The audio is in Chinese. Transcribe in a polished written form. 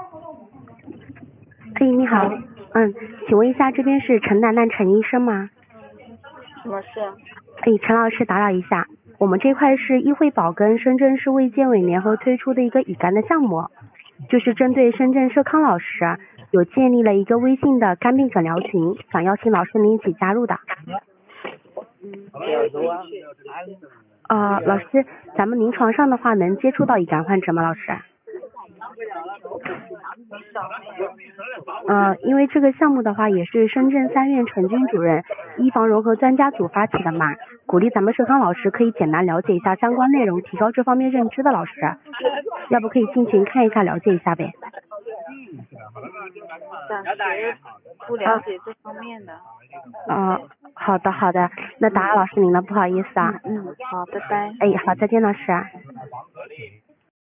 哎，你好，请问一下，这边是陈楠楠陈医生吗？ 什么事？ 哎，陈老师打扰一下，我们这块是医惠宝跟深圳市卫健委联合推出的一个乙肝的项目，就是针对深圳社康老师有建立了一个微信的肝病诊疗群，想邀请老师您一起加入的。老师，咱们临床上的话能接触到乙肝患者吗？老师？因为这个项目的话也是深圳3院陈军主任医防融合专家组发起的嘛，鼓励咱们社康老师可以简单了解一下相关内容，提高这方面认知的老师，要不可以进群看一下了解一下呗。 暂时不了解这方面的。 好的，那打扰老师您了，不好意思啊。 好，拜拜。 哎，好，再见老师。